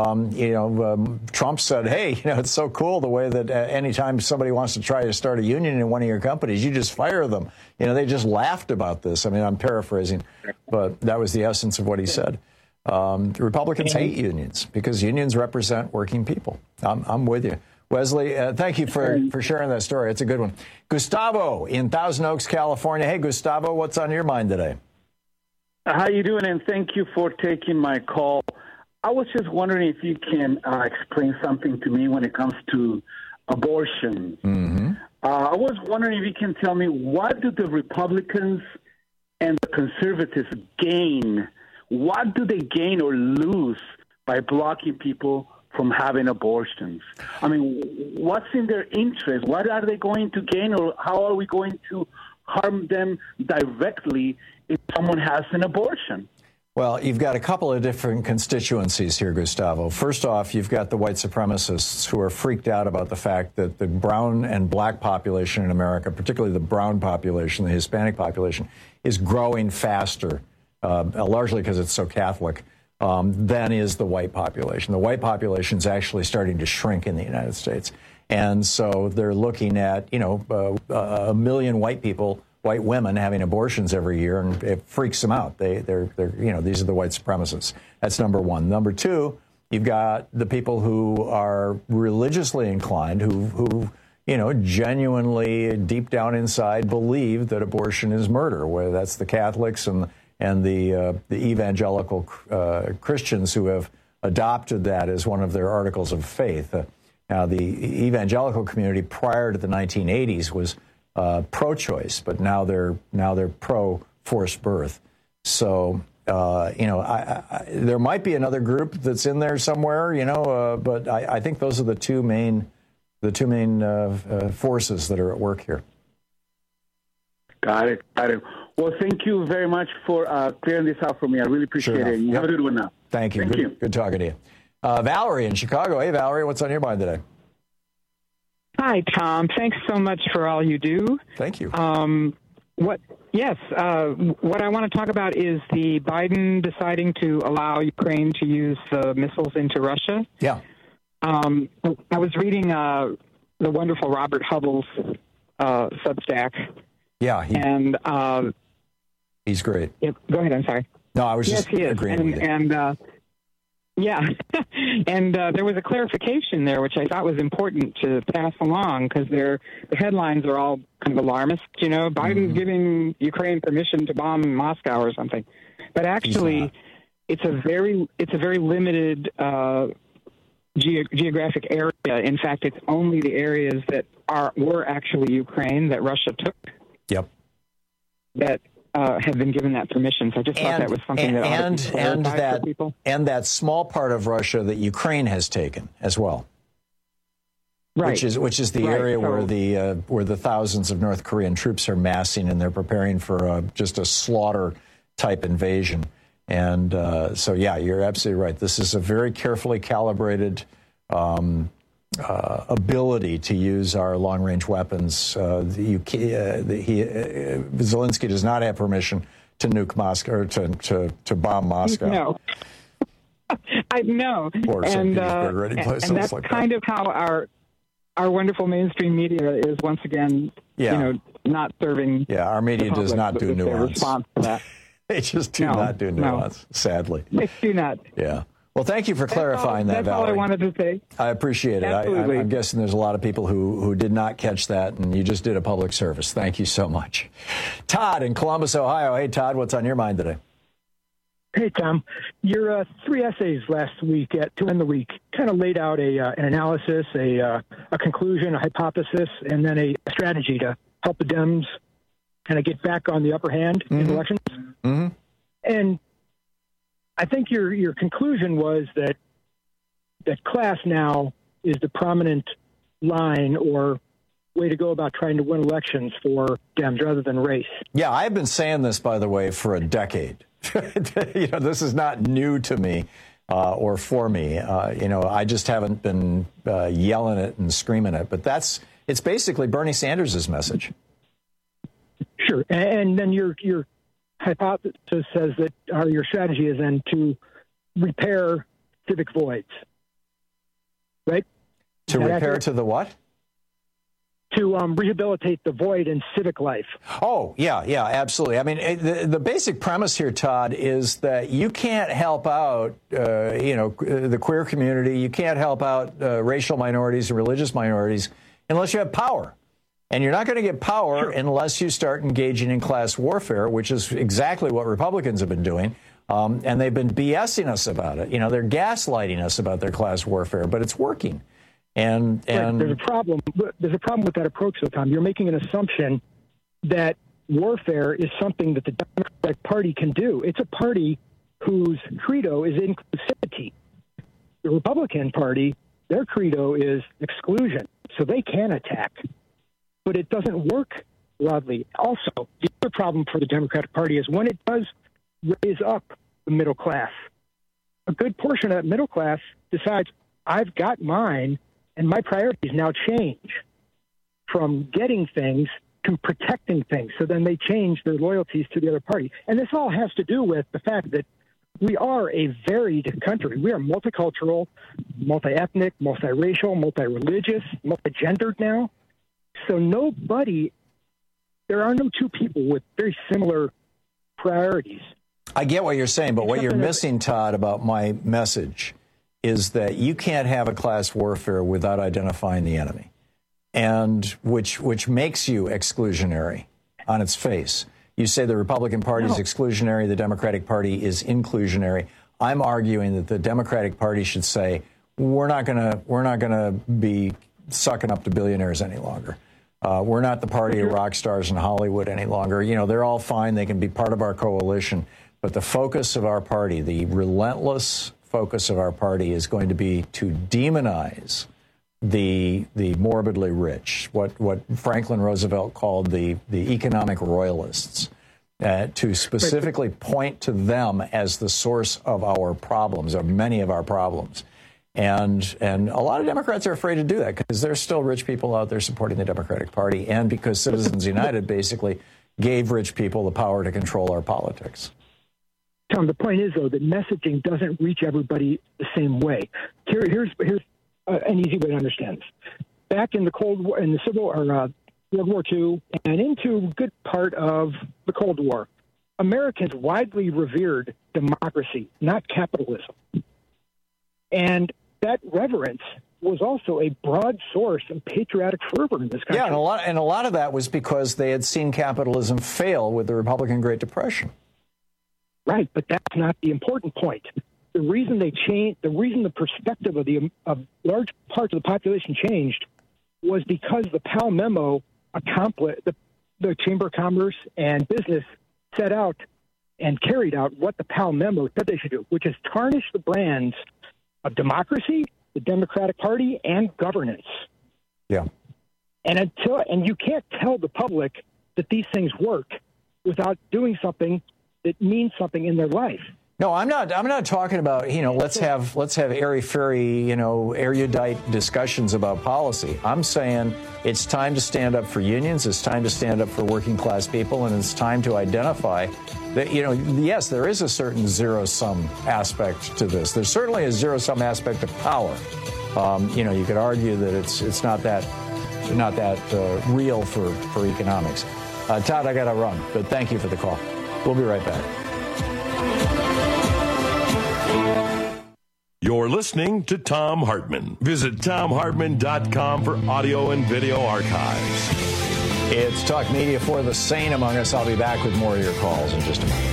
Trump said, hey, it's so cool the way that anytime somebody wants to try to start a union in one of your companies, you just fire them. They just laughed about this. I mean, I'm paraphrasing, but that was the essence of what he said. Republicans hate unions because unions represent working people. I'm with you. Wesley, thank you for sharing that story. It's a good one. Gustavo in Thousand Oaks, California. Hey, Gustavo, what's on your mind today? How you doing? And thank you for taking my call. I was just wondering if you can explain something to me when it comes to abortion. Mm-hmm. I was wondering if you can tell me, what do the Republicans and the conservatives gain? What do they gain or lose by blocking people from having abortions? I mean, what's in their interest? What are they going to gain, or how are we going to harm them directly if someone has an abortion? Well, you've got a couple of different constituencies here, Gustavo. First off, you've got the white supremacists who are freaked out about the fact that the brown and black population in America, particularly the brown population, the Hispanic population, is growing faster, largely because it's so Catholic, than is the white population. The white population is actually starting to shrink in the United States. And so they're looking at, a million white women having abortions every year, and it freaks them out. They're these are the white supremacists. That's number one. Number two, you've got the people who are religiously inclined, who genuinely deep down inside believe that abortion is murder. Whether that's the Catholics and the evangelical Christians who have adopted that as one of their articles of faith. Now, the evangelical community prior to the 1980s was pro-choice, but now they're pro-forced birth. So there might be another group that's in there somewhere, but I think those are the two main forces that are at work here. Got it. Well, thank you very much for clearing this out for me. I really appreciate it. You have a good one now. Thank you. Good talking to you. Valerie in Chicago. Hey, Valerie, what's on your mind today? Hi, Tom. Thanks so much for all you do. Thank you. What I want to talk about is the Biden deciding to allow Ukraine to use missiles into Russia. Yeah. I was reading the wonderful Robert Hubbell's Substack. Yeah. He's great. Yeah, go ahead. I'm sorry. No, I was just agreeing with you. And there was a clarification there, which I thought was important to pass along, because the headlines are all kind of alarmist. Biden's giving Ukraine permission to bomb Moscow or something, but actually, it's a very limited geographic area. In fact, it's only the areas that were actually Ukraine that Russia took. Yep. That have been given that permission. So I just thought that was something that ought to be clarified for people. And that small part of Russia that Ukraine has taken as well. Right. Which is the area where the thousands of North Korean troops are massing, and they're preparing for just a slaughter type invasion. And so, yeah, you're absolutely right. This is a very carefully calibrated ability to use our long-range weapons. Zelensky does not have permission to nuke Moscow or to bomb Moscow. No. I know. Or St. Petersburg or any place and else that's like kind that. of how our wonderful mainstream media is once again, not serving. Yeah, our media does not do nuance. Response to that. They just do not do nuance, sadly. They do not. Yeah. Well, thank you for clarifying that, Valerie. That's all I wanted to say. I appreciate it. I'm guessing there's a lot of people who did not catch that, and you just did a public service. Thank you so much. Todd in Columbus, Ohio. Hey, Todd, what's on your mind today? Hey, Tom. Your 3 essays last week to end the week kind of laid out an analysis, a conclusion, a hypothesis, and then a strategy to help the Dems kind of get back on the upper hand in elections. Mm-hmm. And I think your conclusion was that class now is the prominent line or way to go about trying to win elections for Dems rather than race. Yeah, I've been saying this, by the way, for a decade. This is not new to me or for me. I just haven't been yelling it and screaming it. But it's basically Bernie Sanders' message. Sure. And then your hypothesis says that your strategy is then to repair civic voids, right? To repair to the what? To rehabilitate the void in civic life. Oh, yeah, absolutely. I mean, the basic premise here, Todd, is that you can't help out, the queer community. You can't help out racial minorities and religious minorities unless you have power. And you're not going to get power unless you start engaging in class warfare, which is exactly what Republicans have been doing. And they've been BSing us about it. They're gaslighting us about their class warfare, but it's working. And there's a problem. There's a problem with that approach, though, Tom. You're making an assumption that warfare is something that the Democratic Party can do. It's a party whose credo is inclusivity. The Republican Party, their credo is exclusion, so they can attack. But it doesn't work broadly. Also, the other problem for the Democratic Party is when it does raise up the middle class, a good portion of that middle class decides, I've got mine, and my priorities now change from getting things to protecting things. So then they change their loyalties to the other party. And this all has to do with the fact that we are a varied country. We are multicultural, multi-ethnic, multiracial, multi-religious, multi-gendered now. So there are no two people with very similar priorities. I get what you're saying, but what you're missing, Todd, about my message is that you can't have a class warfare without identifying the enemy, and which makes you exclusionary on its face. You say the Republican Party is exclusionary, the Democratic Party is inclusionary. I'm arguing that the Democratic Party should say, we're not gonna be sucking up to billionaires any longer. We're not the party of rock stars in Hollywood any longer. They're all fine. They can be part of our coalition. But the focus of our party, the relentless focus of our party, is going to be to demonize the morbidly rich, what Franklin Roosevelt called the economic royalists, to specifically point to them as the source of our problems, of many of our problems. And a lot of Democrats are afraid to do that because there's still rich people out there supporting the Democratic Party, and because Citizens United basically gave rich people the power to control our politics. Tom, the point is, though, that messaging doesn't reach everybody the same way. Here's an easy way to understand this. Back in the Cold War, in the World War II, and into a good part of the Cold War, Americans widely revered democracy, not capitalism. And that reverence was also a broad source of patriotic fervor in this country. Yeah, and a lot of that was because they had seen capitalism fail with the Republican Great Depression. Right, but that's not the important point. The reason they changed, the reason the perspective of large parts of the population changed, was because the Powell Memo accomplished, the Chamber of Commerce and Business set out and carried out what the Powell Memo said they should do, which is tarnish the brands of democracy, the Democratic Party, and governance. Yeah. And you can't tell the public that these things work without doing something that means something in their life. No, I'm not talking about, let's have airy-fairy, erudite discussions about policy. I'm saying it's time to stand up for unions, it's time to stand up for working class people, and it's time to identify that, yes, there is a certain zero-sum aspect to this. There's certainly a zero-sum aspect of power. You could argue that it's not that real for economics. Todd, I got to run, but thank you for the call. We'll be right back. You're listening to Thom Hartmann. Visit ThomHartmann.com for audio and video archives. It's Talk Media for the sane among us. I'll be back with more of your calls in just a moment.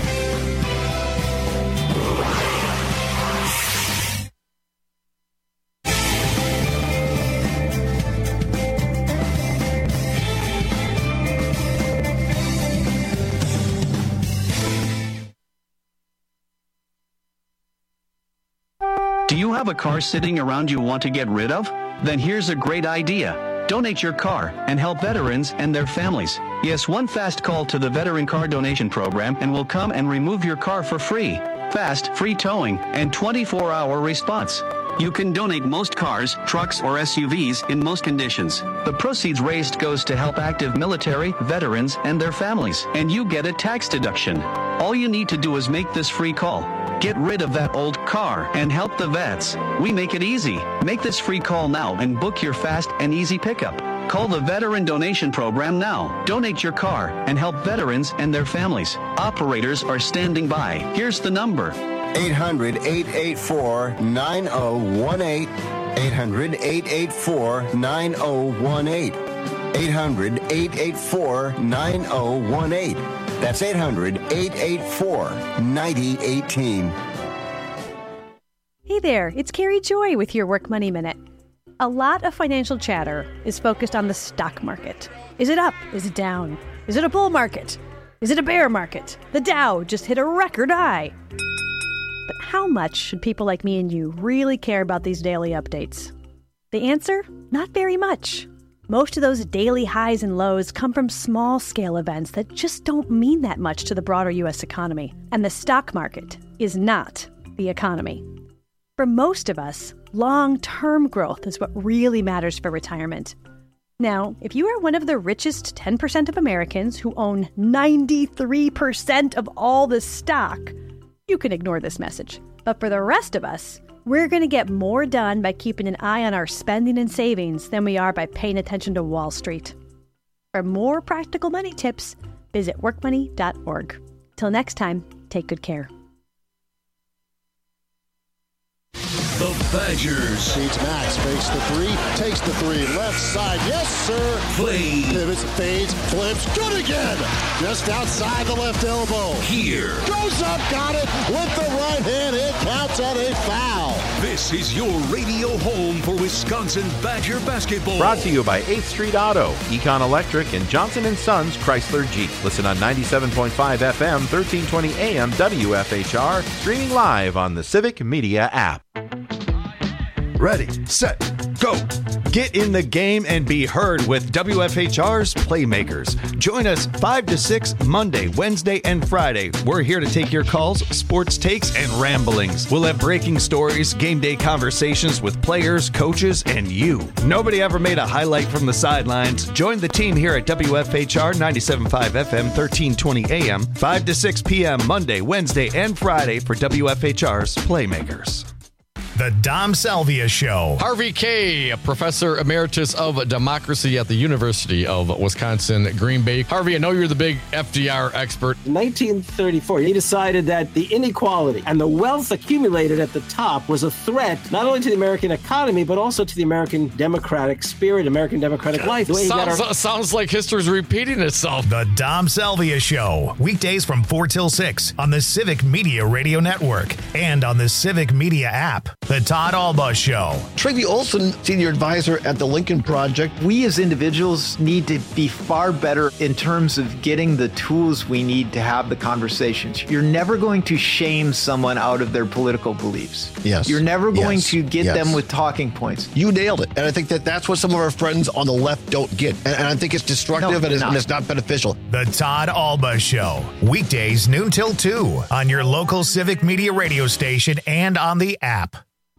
Do you have a car sitting around you want to get rid of? Then here's a great idea. Donate your car and help veterans and their families. Yes, one fast call to the Veteran Car Donation Program and we'll come and remove your car for free. Fast, free towing, and 24-hour response. You can donate most cars, trucks, or SUVs in most conditions. The proceeds raised goes to help active military, veterans, and their families. And you get a tax deduction. All you need to do is make this free call. Get rid of that old car and help the vets. We make it easy. Make this free call now and book your fast and easy pickup. Call the Veteran Donation Program now. Donate your car and help veterans and their families. Operators are standing by. Here's the number. 800-884-9018. 800-884-9018. 800-884-9018. That's 800-884-9018. Hey there, it's Carrie Joy with your Work Money Minute. A lot of financial chatter is focused on the stock market. Is it up? Is it down? Is it a bull market? Is it a bear market? The Dow just hit a record high. But how much should people like me and you really care about these daily updates? The answer? Not very much. Most of those daily highs and lows come from small-scale events that just don't mean that much to the broader U.S. economy. And the stock market is not the economy. For most of us, long-term growth is what really matters for retirement. Now, if you are one of the richest 10% of Americans who own 93% of all the stock, you can ignore this message. But for the rest of us, we're going to get more done by keeping an eye on our spending and savings than we are by paying attention to Wall Street. For more practical money tips, visit workmoney.org. Till next time, take good care. The Badgers. Feeds Max, fakes the three, takes the three, left side, yes sir. Play. Pivots, fades, flips, good again. Just outside the left elbow. Here. Goes up, got it, with the right hand, it counts on a foul. This is your radio home for Wisconsin Badger basketball. Brought to you by 8th Street Auto, Econ Electric, and Johnson & Sons Chrysler Jeep. Listen on 97.5 FM, 1320 AM, WFHR, streaming live on the Civic Media app. Ready, set, go. Get in the game and be heard with WFHR's Playmakers. Join us 5 to 6 Monday, Wednesday, and Friday. We're here to take your calls, sports takes, and ramblings. We'll have breaking stories, game day conversations with players, coaches, and you. Nobody ever made a highlight from the sidelines. Join the team here at WFHR 97.5 FM, 1320 AM, 5 to 6 p.m. Monday, Wednesday, and Friday for WFHR's Playmakers. The Dom Salvia Show. Harvey Kaye, Professor Emeritus of Democracy at the University of Wisconsin, Green Bay. Harvey, I know you're the big FDR expert. In 1934, he decided that the inequality and the wealth accumulated at the top was a threat not only to the American economy, but also to the American democratic spirit, American democratic life. Sounds like history's repeating itself. The Dom Salvia Show. Weekdays from 4 till 6 on the Civic Media Radio Network and on the Civic Media app. The Todd Alba Show. Tracy Olson, Senior Advisor at the Lincoln Project. We as individuals need to be far better in terms of getting the tools we need to have the conversations. You're never going to shame someone out of their political beliefs. Yes. You're never going to get them with talking points. You nailed it. And I think that's what some of our friends on the left don't get. And I think it's destructive and it's not beneficial. The Todd Alba Show. Weekdays noon till 2 on your local Civic Media radio station and on the app.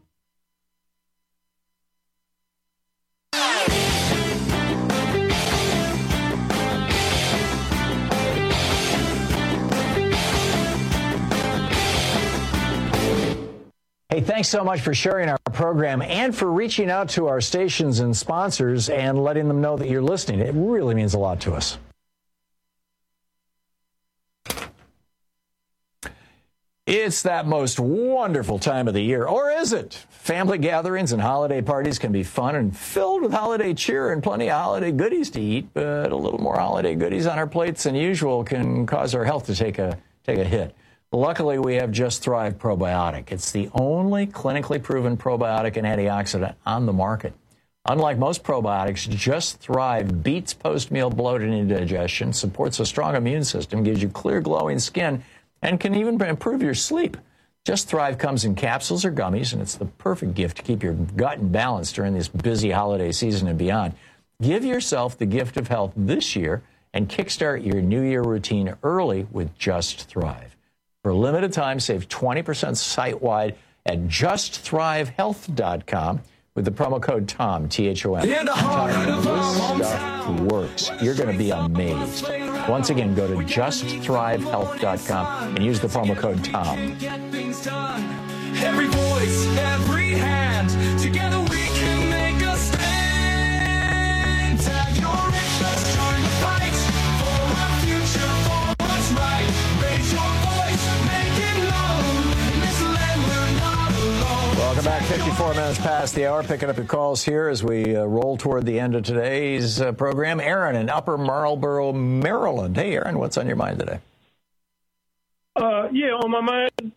Hey, thanks so much for sharing our program and for reaching out to our stations and sponsors and letting them know that you're listening. It really means a lot to us. It's that most wonderful time of the year, or is it? Family gatherings and holiday parties can be fun and filled with holiday cheer and plenty of holiday goodies to eat, but a little more holiday goodies on our plates than usual can cause our health to take a hit. Luckily, we have Just Thrive Probiotic. It's the only clinically proven probiotic and antioxidant on the market. Unlike most probiotics, Just Thrive beats post-meal bloating and indigestion, supports a strong immune system, gives you clear, glowing skin, and can even improve your sleep. Just Thrive comes in capsules or gummies, and it's the perfect gift to keep your gut in balance during this busy holiday season and beyond. Give yourself the gift of health this year and kickstart your New Year routine early with Just Thrive. For a limited time, save 20% site-wide at justthrivehealth.com with the promo code TOM, T-H-O-M. This stuff works. You're going to be amazed. Once again, go to justthrivehealth.com and use the promo code TOM. Every voice, every hand, together we can make a stand. Tag your interest, join the fight for our future, for what's right. Raise your voice, make it known. This land, we're not alone. Welcome back. 54 minutes past the hour. Picking up your calls here as we roll toward the end of today's program. Aaron in Upper Marlboro, Maryland. Hey, Aaron, what's on your mind today? Yeah, on my mind,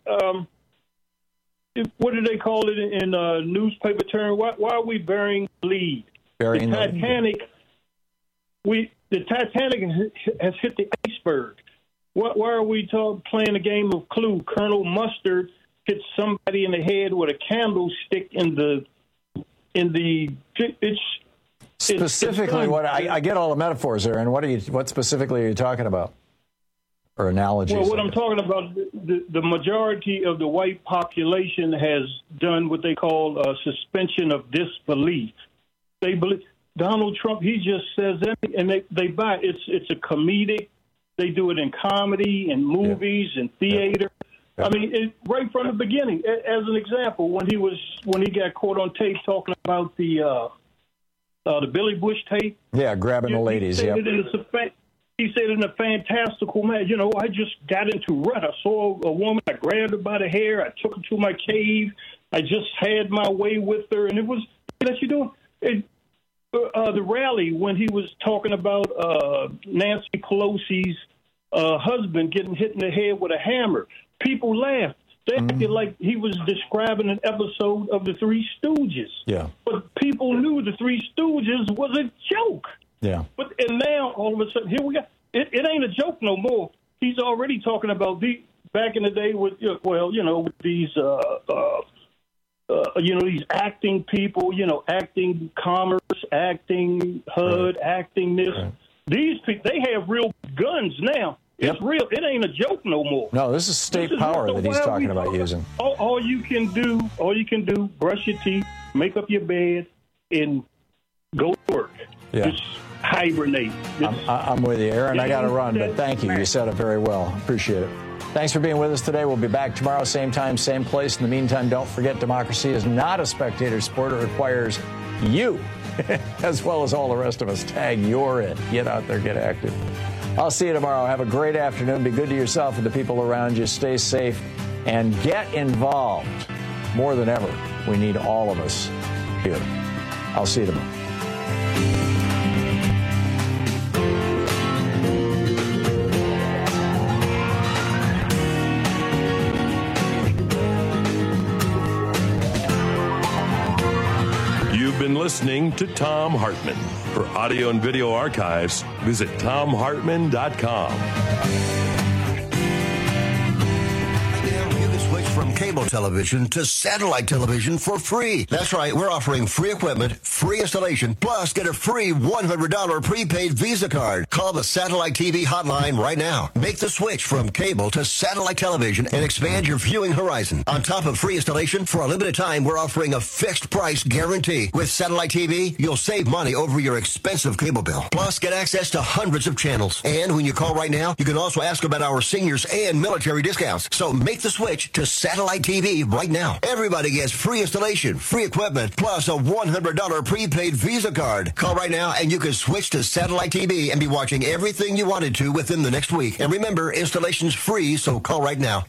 what do they call it in newspaper term? Why are we burying the lead? Burying the Titanic. The Titanic has hit the iceberg. Why are we playing a game of Clue? Colonel Mustard hits somebody in the head with a candlestick Specifically, what I get all the metaphors there, and what specifically are you talking about, or analogies? Well, what I'm talking about, the majority of the white population has done what they call a suspension of disbelief. They believe Donald Trump. He just says anything, and they buy it. It's a comedic. They do it in comedy and movies and theater. Yeah. I mean, right from the beginning. As an example, when he got caught on tape talking about the Billy Bush tape. Yeah, grabbing the ladies. He said it in a fantastical manner. You know, I just got into rut. I saw a woman. I grabbed her by the hair. I took her to my cave. I just had my way with her, and it was that you doing. The rally when he was talking about Nancy Pelosi's husband getting hit in the head with a hammer, people laughed. They acted like he was describing an episode of The Three Stooges. Yeah. But people knew The Three Stooges was a joke. Yeah. And now, all of a sudden, here we go. It ain't a joke no more. He's already talking about back in the day with, with these, these acting people, acting commerce, acting HUD, acting this. Right. These people, they have real guns now. Yep. It's real. It ain't a joke no more. No, this is state power that he's talking about using. All you can do, brush your teeth, make up your bed, and go to work. Yeah. Just hibernate. I'm with you, Aaron. I got to run, but thank you. You said it very well. Appreciate it. Thanks for being with us today. We'll be back tomorrow, same time, same place. In the meantime, don't forget, democracy is not a spectator sport. It requires you, as well as all the rest of us. Tag you're it. Get out there, get active. I'll see you tomorrow. Have a great afternoon. Be good to yourself and the people around you. Stay safe and get involved. More than ever, we need all of us here. I'll see you tomorrow. You've been listening to Thom Hartmann. For audio and video archives, visit ThomHartmann.com. From cable television to satellite television for free. That's right, we're offering free equipment, free installation, plus get a free $100 prepaid Visa card. Call the Satellite TV hotline right now. Make the switch from cable to satellite television and expand your viewing horizon. On top of free installation, for a limited time, we're offering a fixed price guarantee. With satellite TV, you'll save money over your expensive cable bill. Plus, get access to hundreds of channels. And when you call right now, you can also ask about our seniors and military discounts. So make the switch to satellite Satellite TV right now. Everybody gets free installation, free equipment, plus a $100 prepaid Visa card. Call right now and you can switch to Satellite TV and be watching everything you wanted to within the next week. And remember, installation's free, so call right now.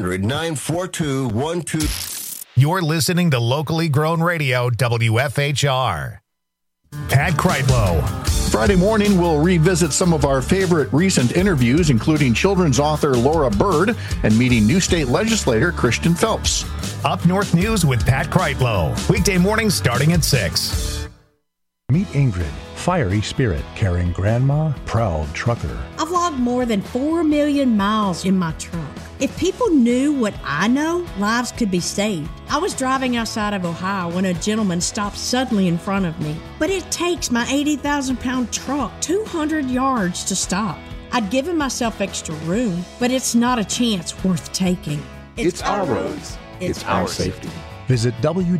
800-942-12... You're listening to locally grown radio, WFHR. Pat Kreitlow. Friday morning, we'll revisit some of our favorite recent interviews, including children's author Laura Bird and meeting new state legislator Christian Phelps. Up North News with Pat Kreitlow. Weekday mornings starting at 6. Meet Ingrid, fiery spirit, carrying grandma, proud trucker. I've logged more than 4 million miles in my truck. If people knew what I know, lives could be saved. I was driving outside of Ohio when a gentleman stopped suddenly in front of me. But it takes my 80,000-pound truck 200 yards to stop. I'd given myself extra room, but it's not a chance worth taking. It's our roads. It's our safety. Visit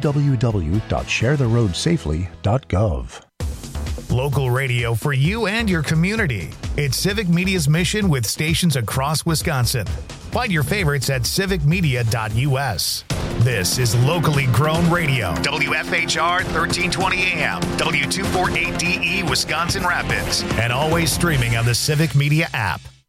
www.sharetheroadsafely.gov. Local radio for you and your community. It's Civic Media's mission with stations across Wisconsin. Find your favorites at civicmedia.us. This is locally grown radio. WFHR 1320 AM, W248DE Wisconsin Rapids, and always streaming on the Civic Media app.